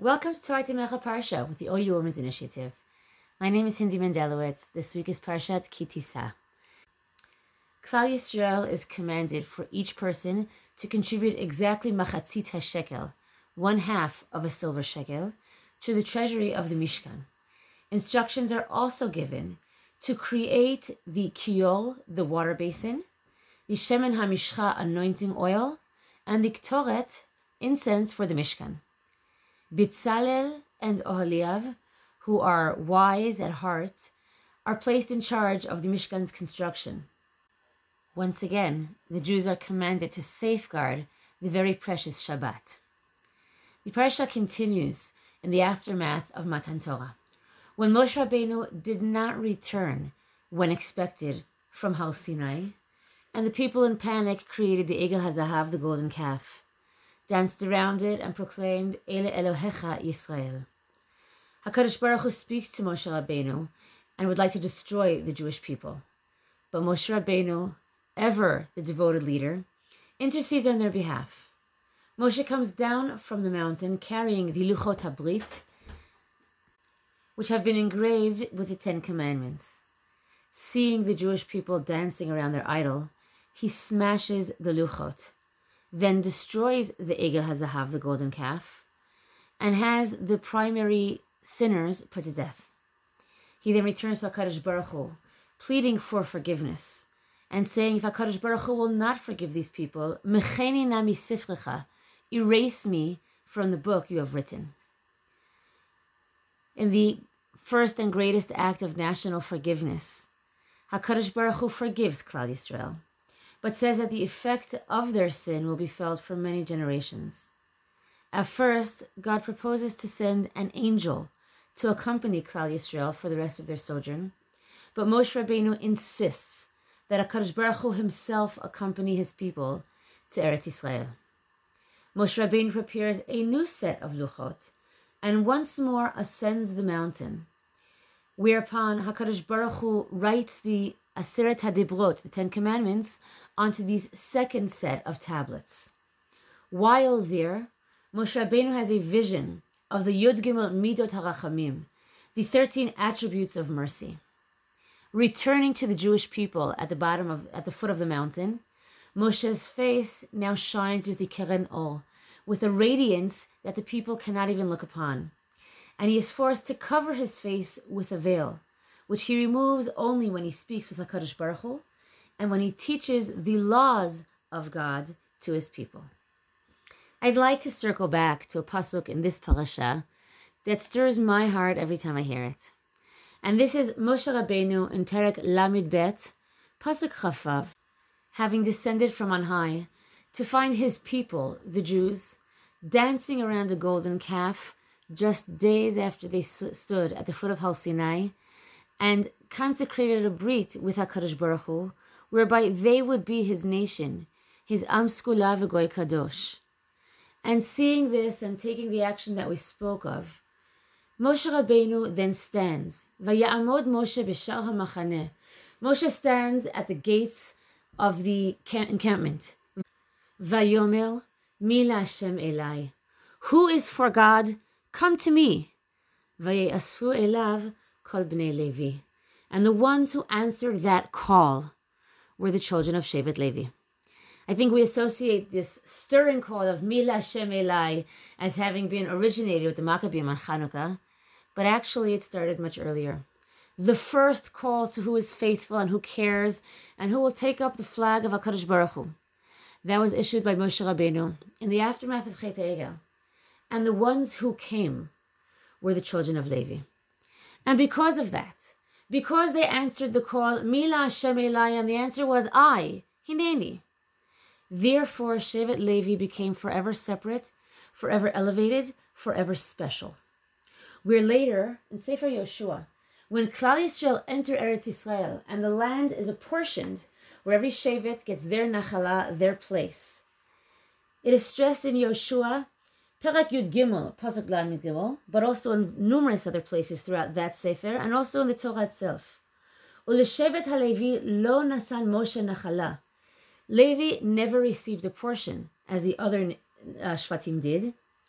Welcome to Torah Timecha Parsha with the OU Women's Initiative. My name is Hindi Mendelowitz. This week is Parshat Ki Tisa. Klal Yisrael is commanded for each person to contribute exactly machatzit hashekel, 1/2 of a silver shekel, to the treasury of the Mishkan. Instructions are also given to create the kiol, the water basin, the shemen hamishcha, anointing oil, and the ktoret, incense for the Mishkan. Bitzalel and Oholiav, who are wise at heart, are placed in charge of the Mishkan's construction. Once again, the Jews are commanded to safeguard the very precious Shabbat. The parsha continues in the aftermath of Matan Torah, when Moshe Rabbeinu did not return when expected from Har Sinai, and the people in panic created the Egel HaZahav, the golden calf, danced around it, and proclaimed, Ele Elohecha Yisrael. HaKadosh Baruch Hu speaks to Moshe Rabbeinu and would like to destroy the Jewish people. But Moshe Rabbeinu, ever the devoted leader, intercedes on their behalf. Moshe comes down from the mountain carrying the Luchot HaBrit, which have been engraved with the Ten Commandments. Seeing the Jewish people dancing around their idol, he smashes the Luchot, then destroys the Egel HaZahav, the golden calf, and has the primary sinners put to death. He then returns to HaKadosh Baruch Hu, pleading for forgiveness, and saying, if HaKadosh Baruch Hu will not forgive these people, Mecheni na misifrecha, erase me from the book you have written. In the first and greatest act of national forgiveness, HaKadosh Baruch Hu forgives Klal Yisrael, but says that the effect of their sin will be felt for many generations. At first, God proposes to send an angel to accompany Klal Yisrael for the rest of their sojourn, but Moshe Rabbeinu insists that HaKadosh Baruch Hu himself accompany his people to Eretz Yisrael. Moshe Rabbeinu prepares a new set of luchot, and once more ascends the mountain, whereupon HaKadosh Baruch Hu writes the Aseret HaDibrot, the Ten Commandments, onto these second set of tablets. While there, Moshe Rabbeinu has a vision of the Yud Gimel Midot HaRachamim, the 13 attributes of mercy. Returning to the Jewish people at the foot of the mountain, Moshe's face now shines with the Keren Or, with a radiance that the people cannot even look upon, and he is forced to cover his face with a veil, which he removes only when he speaks with HaKadosh Baruch Hu and when he teaches the laws of God to his people. I'd like to circle back to a pasuk in this parasha that stirs my heart every time I hear it. And this is Moshe Rabbeinu in Perek Lamid Bet, pasuk Chafav, having descended from on high to find his people, the Jews, dancing around a golden calf just days after they stood at the foot of Har Sinai and consecrated a brit with HaKadosh Baruch Hu, whereby they would be his nation, his Am Skula V'Goy Kadosh. And seeing this and taking the action that we spoke of, Moshe Rabbeinu then stands. Vaya'amod Moshe b'shar ha'machaneh. Moshe stands at the gates of the encampment. Vayomer, mi la'Hashem elai. Who is for God? Come to me. Vaye'asfu elav kol bnei Levi. And the ones who answered that call were the children of Shevet Levi. I think we associate this stirring call of Mi la'Hashem elai as having been originated with the Maccabim on Chanukah, but actually it started much earlier. The first call to who is faithful and who cares and who will take up the flag of HaKadosh Baruch Hu. That was issued by Moshe Rabbeinu in the aftermath of Chet HaEgel. And the ones who came were the children of Levi. And because of that, because they answered the call, Mi la'Hashem elai, and the answer was I, Hineni. Therefore, Shevet Levi became forever separate, forever elevated, forever special. Where later, in Sefer Yoshua, when Klal Yisrael enter Eretz Yisrael and the land is apportioned, where every Shevet gets their nachala, their place, it is stressed in Yoshua, Perek Yud Gimel, Pasuk Lamed Gimel, but also in numerous other places throughout that Sefer, and also in the Torah itself. U'leshevet HaLevi lo nasan Moshe nachala. Levi never received a portion, as the other Shvatim did.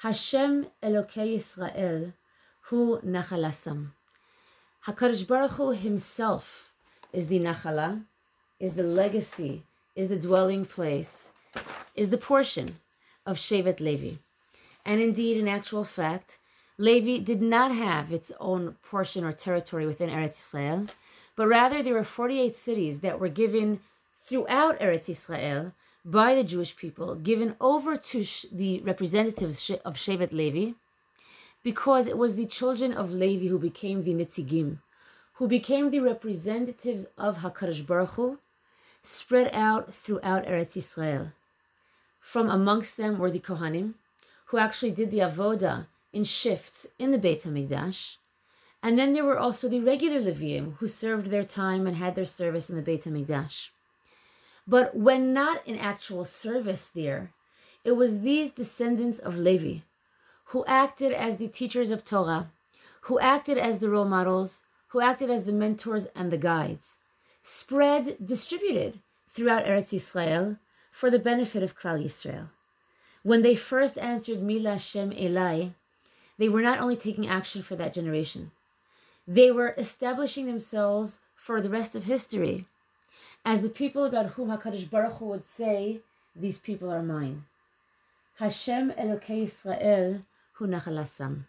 Hashem Elokei Yisrael Hu Nachalasam. HaKadosh Baruch Hu himself is the Nachala, is the legacy, is the dwelling place, is the portion of Shevet Levi. And indeed, in actual fact, Levi did not have its own portion or territory within Eretz Yisrael, but rather there were 48 cities that were given throughout Eretz Yisrael by the Jewish people, given over to the representatives of Shevet Levi, because it was the children of Levi who became the Nitzigim, who became the representatives of HaKadosh Baruch Hu, spread out throughout Eretz Yisrael. From amongst them were the Kohanim, who actually did the avoda in shifts in the Beit HaMikdash. And then there were also the regular Leviim, who served their time and had their service in the Beit HaMikdash. But when not in actual service there, it was these descendants of Levi who acted as the teachers of Torah, who acted as the role models, who acted as the mentors and the guides, distributed throughout Eretz Yisrael for the benefit of Klal Yisrael. When they first answered Mila Shem Elai, they were not only taking action for that generation, they were establishing themselves for the rest of history as the people about whom HaKadosh Baruch Hu would say, these people are mine. Hashem Elokei Yisrael Hu Nachalasam.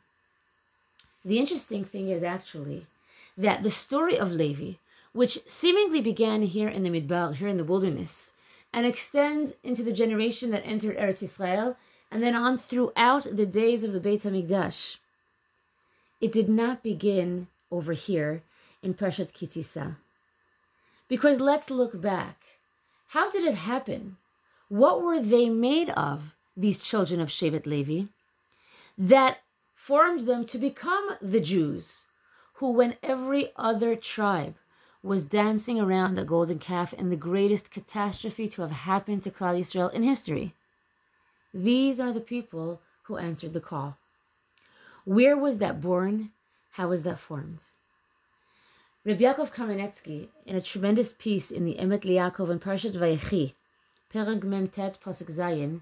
The interesting thing is actually that the story of Levi, which seemingly began here in the Midbar, here in the wilderness, and extends into the generation that entered Eretz Yisrael, and then on throughout the days of the Beit HaMikdash, it did not begin over here in Parshat Ki Tisa. Because let's look back. How did it happen? What were they made of, these children of Shevet Levi, that formed them to become the Jews, who when every other tribe was dancing around a golden calf in the greatest catastrophe to have happened to Klal Yisrael in history? These are the people who answered the call. Where was that born? How was that formed? Rabbi Yaakov Kamenetsky, in a tremendous piece in the Emet Liyaakov in Parshat Vayechi, Perek Mem Tet Pasuk Zayin,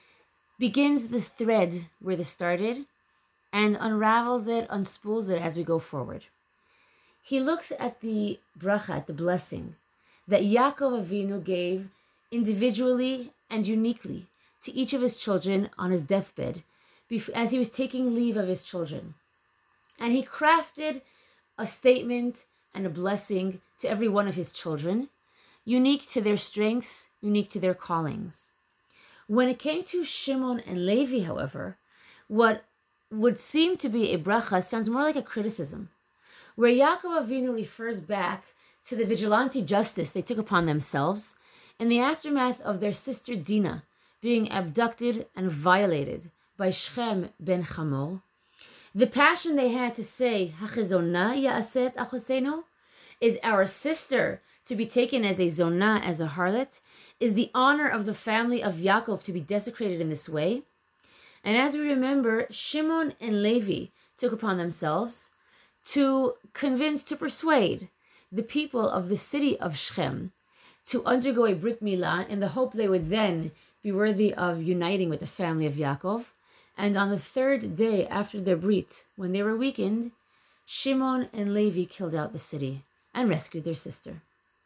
begins this thread where this started and unravels it, unspools it as we go forward. He looks at the bracha, at the blessing, that Yaakov Avinu gave individually and uniquely to each of his children on his deathbed as he was taking leave of his children. And he crafted a statement and a blessing to every one of his children, unique to their strengths, unique to their callings. When it came to Shimon and Levi, however, what would seem to be a bracha sounds more like a criticism, where Yaakov Avinu refers back to the vigilante justice they took upon themselves in the aftermath of their sister Dinah being abducted and violated by Shechem ben Hamor. The passion they had to say, Hachizona ya'aset achosenu, is our sister to be taken as a zonah, as a harlot, is the honor of the family of Yaakov to be desecrated in this way. And as we remember, Shimon and Levi took upon themselves to convince, to persuade the people of the city of Shechem to undergo a Brit Milah in the hope they would then be worthy of uniting with the family of Yaakov. And on the third day after their Brit, when they were weakened, Shimon and Levi killed out the city and rescued their sister.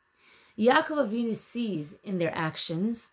Yaakov Avinu sees in their actions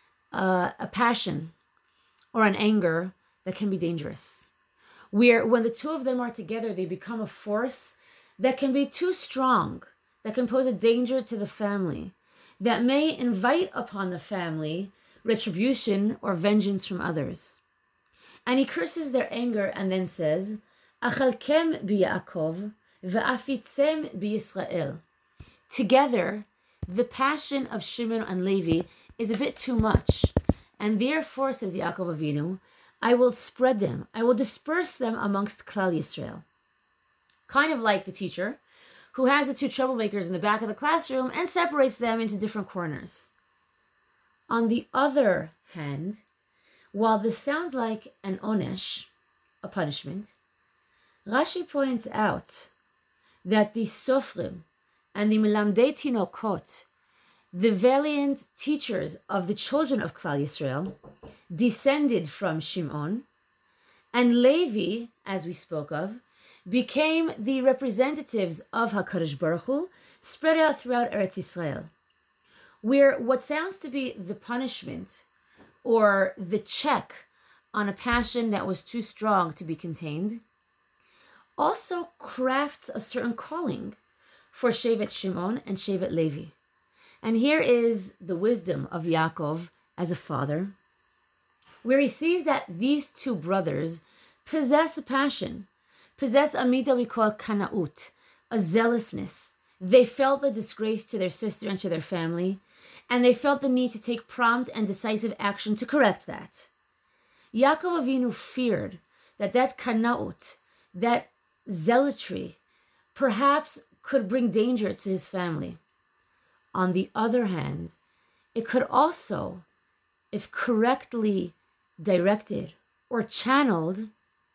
a passion or an anger that can be dangerous, where when the two of them are together, they become a force that can be too strong, that can pose a danger to the family, that may invite upon the family retribution or vengeance from others. And he curses their anger and then says, Achalkem b'Yaakov v'afitzem b'Yisrael. Together, the passion of Shimon and Levi is a bit too much. And therefore, says Yaakov Avinu, I will spread them, I will disperse them amongst Klal Yisrael. Kind of like the teacher who has the two troublemakers in the back of the classroom and separates them into different corners. On the other hand, while this sounds like an onesh, a punishment, Rashi points out that the Sofrim and the Melamdei Tinokot, the valiant teachers of the children of Klal Yisrael, descended from Shimon, And Levi, as we spoke of, became the representatives of HaKadosh Baruch Hu, spread out throughout Eretz Yisrael, where what sounds to be the punishment or the check on a passion that was too strong to be contained also crafts a certain calling for Shevet Shimon and Shevet Levi. And here is the wisdom of Yaakov as a father, where he sees that these two brothers possess a passion, possess a midah we call kana'ut, a zealousness. They felt the disgrace to their sister and to their family, and they felt the need to take prompt and decisive action to correct that. Yaakov Avinu feared that kana'ut, that zealotry, perhaps could bring danger to his family. On the other hand, it could also, if correctly directed or channeled,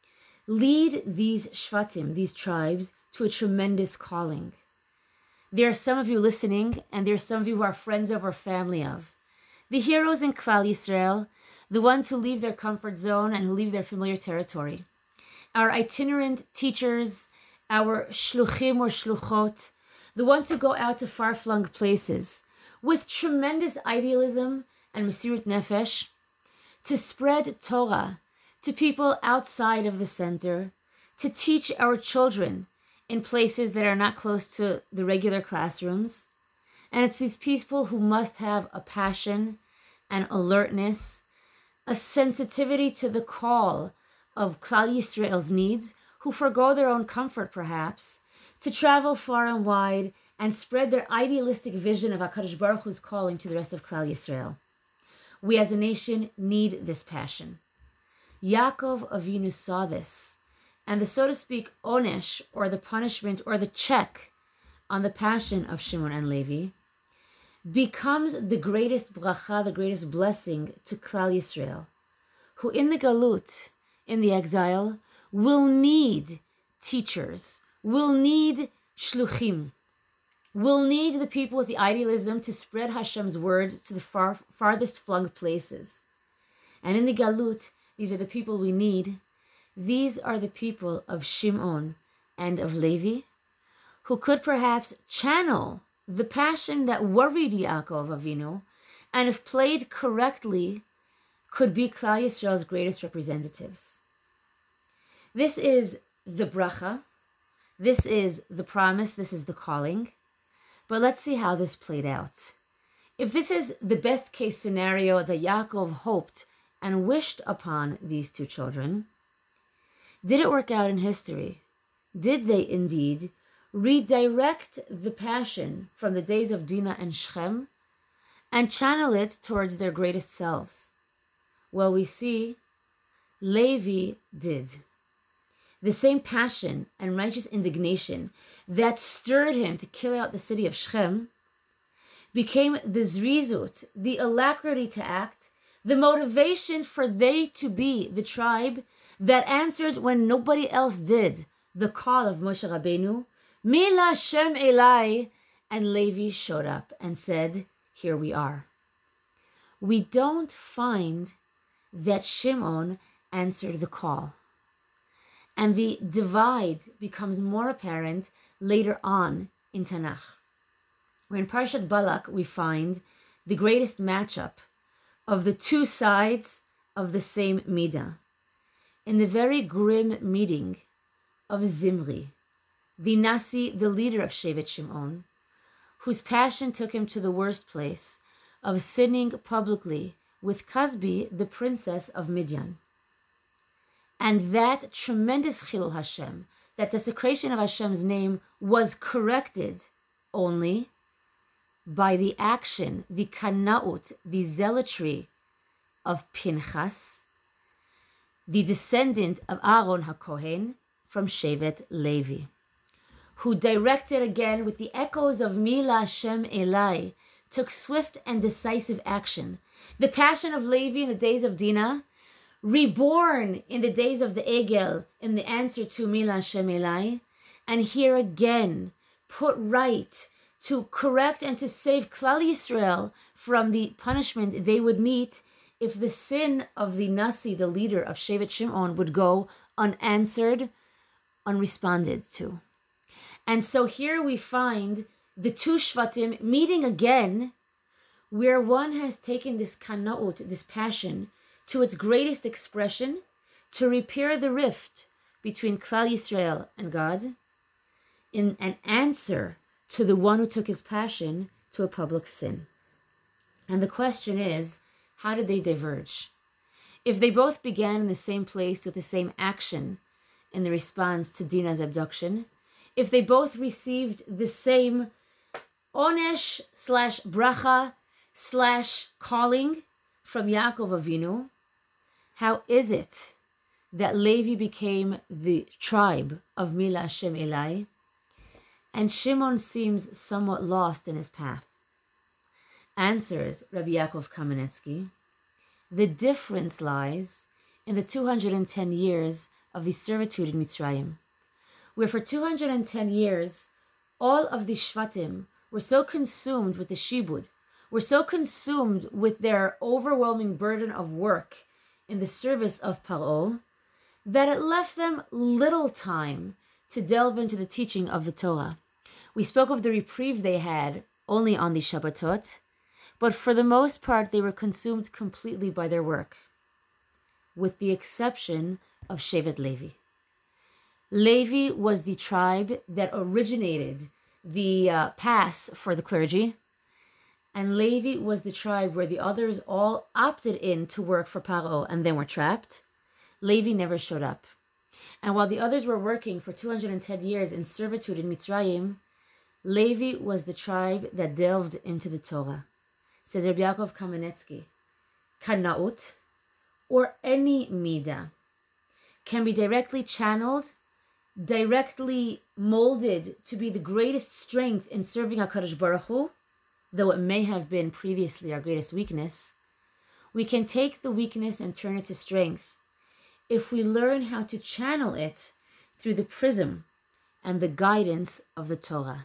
lead these shvatim, these tribes, to a tremendous calling. There are some of you listening, and there are some of you who are friends of or family of. The heroes in Klal Yisrael, the ones who leave their comfort zone and who leave their familiar territory. Our itinerant teachers, our shluchim or shluchot, the ones who go out to far-flung places with tremendous idealism and mesirut nefesh to spread Torah to people outside of the center, to teach our children in places that are not close to the regular classrooms. And it's these people who must have a passion, an alertness, a sensitivity to the call of Klal Yisrael's needs, who forgo their own comfort perhaps, to travel far and wide and spread their idealistic vision of HaKadosh Baruch Hu's calling to the rest of Klal Yisrael. We as a nation need this passion. Yaakov Avinu saw this, and the, so to speak, onesh, or the punishment, or the check on the passion of Shimon and Levi, becomes the greatest bracha, the greatest blessing to Klal Yisrael, who in the galut, in the exile, will need teachers, will need shluchim, will need the people with the idealism to spread Hashem's word to the farthest flung places. And in the galut, these are the people we need. These are the people of Shimon and of Levi, who could perhaps channel the passion that worried Yaakov Avinu, and if played correctly, could be Klal Yisrael's greatest representatives. This is the bracha, this is the promise, this is the calling. But let's see how this played out. If this is the best case scenario that Yaakov hoped and wished upon these two children, did it work out in history? Did they indeed redirect the passion from the days of Dinah and Shechem and channel it towards their greatest selves? Well, we see Levi did. The same passion and righteous indignation that stirred him to kill out the city of Shechem became the zrizut, the alacrity to act, the motivation for they to be the tribe that answered when nobody else did the call of Moshe Rabbeinu, Mi Lashem Elai, and Levi showed up and said, here we are. We don't find that Shimon answered the call. And the divide becomes more apparent later on in Tanakh, where in Parshat Balak we find the greatest matchup of the two sides of the same midah. In the very grim meeting of Zimri, the Nasi, the leader of Shevet Shimon, whose passion took him to the worst place of sinning publicly with Kazbi, the princess of Midian. And that tremendous Chilul Hashem, that desecration of Hashem's name, was corrected only by the action, the kana'ut, the zealotry of Pinchas, the descendant of Aaron HaKohen from Shevet Levi, who directed again with the echoes of Mi Lashem Elai, took swift and decisive action. The passion of Levi in the days of Dinah, reborn in the days of the Egel, in the answer to Mi Lashem Elai, and here again put right to correct and to save Klal Yisrael from the punishment they would meet if the sin of the Nasi, the leader of Shevet Shimon, would go unanswered, unresponded to. And so here we find the two Shvatim meeting again, where one has taken this kanaut, this passion, to its greatest expression, to repair the rift between Klal Yisrael and God, in an answer to the one who took his passion to a public sin. And the question is, how did they diverge? If they both began in the same place with the same action in the response to Dinah's abduction, if they both received the same onesh / bracha / calling from Yaakov Avinu, how is it that Levi became the tribe of Mila Hashem Elai, and Shimon seems somewhat lost in his path? Answers Rabbi Yaakov Kamenetsky, the difference lies in the 210 years of the servitude in Mitzrayim, where for 210 years, all of the Shvatim were so consumed with the Shibud, were so consumed with their overwhelming burden of work in the service of Paro, that it left them little time to delve into the teaching of the Torah. We spoke of the reprieve they had only on the Shabbatot, but for the most part, they were consumed completely by their work, with the exception of Shevet Levi. Levi was the tribe that originated the pass for the clergy, and Levi was the tribe where the others all opted in to work for Paro and then were trapped. Levi never showed up. And while the others were working for 210 years in servitude in Mitzrayim, Levi was the tribe that delved into the Torah. Says Rabbi Yaakov Kamenetsky, Kanaut, or any midah, can be directly channeled, directly molded to be the greatest strength in serving HaKadosh Baruch Hu, though it may have been previously our greatest weakness. We can take the weakness and turn it to strength if we learn how to channel it through the prism and the guidance of the Torah.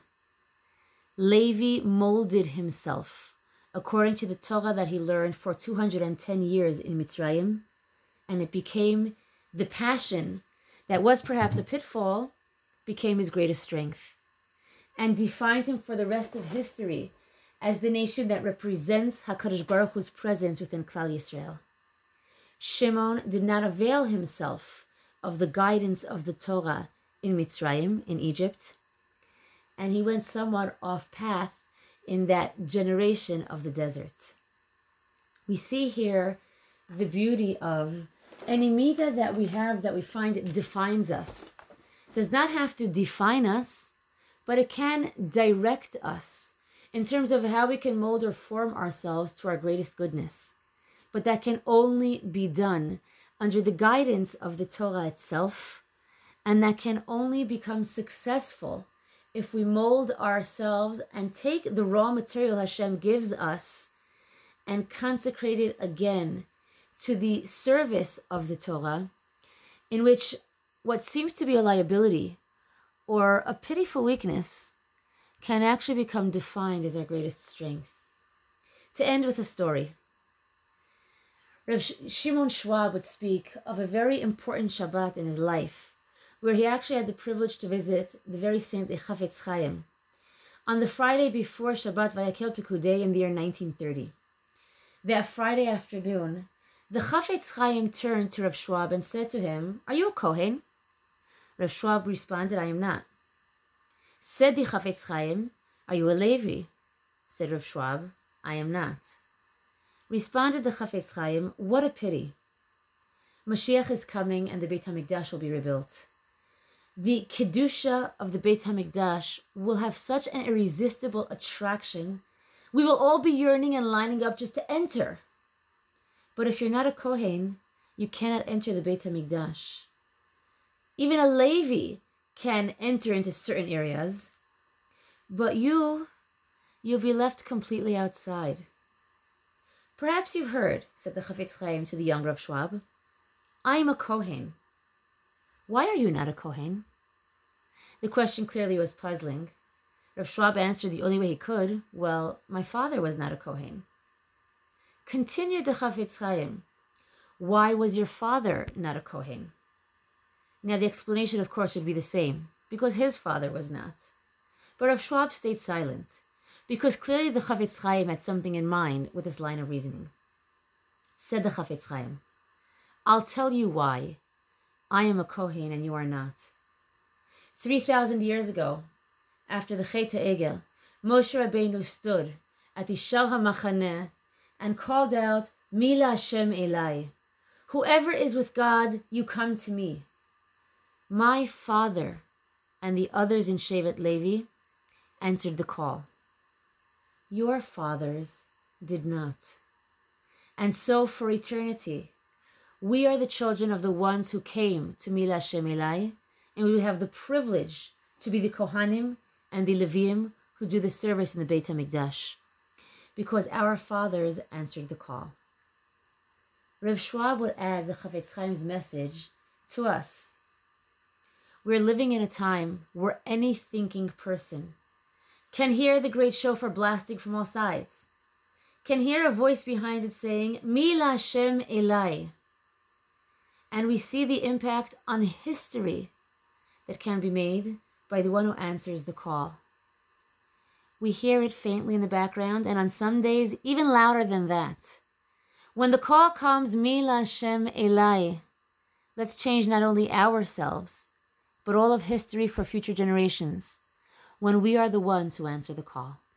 Levi molded himself according to the Torah that he learned for 210 years in Mitzrayim, and it became the passion that was perhaps a pitfall, became his greatest strength, and defined him for the rest of history as the nation that represents HaKadosh Baruch Hu's presence within Klal Yisrael. Shimon did not avail himself of the guidance of the Torah in Mitzrayim, in Egypt, and he went somewhat off path in that generation of the desert. We see here the beauty of any midah that we have that we find defines us. Does not have to define us, but it can direct us in terms of how we can mold or form ourselves to our greatest goodness. But that can only be done under the guidance of the Torah itself, and that can only become successful if we mold ourselves and take the raw material Hashem gives us and consecrate it again to the service of the Torah, in which what seems to be a liability or a pitiful weakness can actually become defined as our greatest strength. To end with a story, Rav Shimon Schwab would speak of a very important Shabbat in his life, where he actually had the privilege to visit the very saint Chafetz Chaim on the Friday before Shabbat Vayakel Pikudei in the year 1930. That Friday afternoon, the Chafetz Chaim turned to Rav Schwab and said to him, "Are you a Kohen?" Rav Schwab responded, "I am not." Said the Chafetz Chaim, "Are you a Levi?" Said Rav Schwab, "I am not." Responded the Chafetz Chaim, "What a pity. Mashiach is coming and the Beit HaMikdash will be rebuilt. The Kedusha of the Beit HaMikdash will have such an irresistible attraction. We will all be yearning and lining up just to enter. But if you're not a Kohen, you cannot enter the Beit HaMikdash. Even a Levi can enter into certain areas, but you'll be left completely outside." "Perhaps you've heard," said the Chafetz Chaim to the young Rav Schwab, "I am a Kohen. Why are you not a Kohen?" The question clearly was puzzling. Rav Schwab answered the only way he could, "Well, my father was not a Kohen." Continued the Chafetz Chaim, why was your father not a Kohen? Now the explanation, of course, would be the same, because his father was not. But Rav Schwab stayed silent, because clearly the Chafetz Chaim had something in mind with this line of reasoning. Said the Chafetz Chaim, I'll tell you why. I am a Kohen and you are not. 3,000 years ago, after the Chet HaEgel, Moshe Rabbeinu stood at the Shal HaMachaneh and called out, Mila Hashem Elai. Whoever is with God, you come to me. My father and the others in Shevet Levi answered the call. Your fathers did not. And so for eternity, we are the children of the ones who came to Mila Hashem Elai, and we have the privilege to be the Kohanim and the Leviim who do the service in the Beit HaMikdash, because our fathers answered the call. Rav Schwab would add the Chafetz Chaim's message to us. We're living in a time where any thinking person can hear the great shofar blasting from all sides, can hear a voice behind it saying, Mila Hashem Elai. And we see the impact on history that can be made by the one who answers the call. We hear it faintly in the background, and on some days, even louder than that. When the call comes, Mila Hashem Elai, let's change not only ourselves, but all of history for future generations, when we are the ones who answer the call.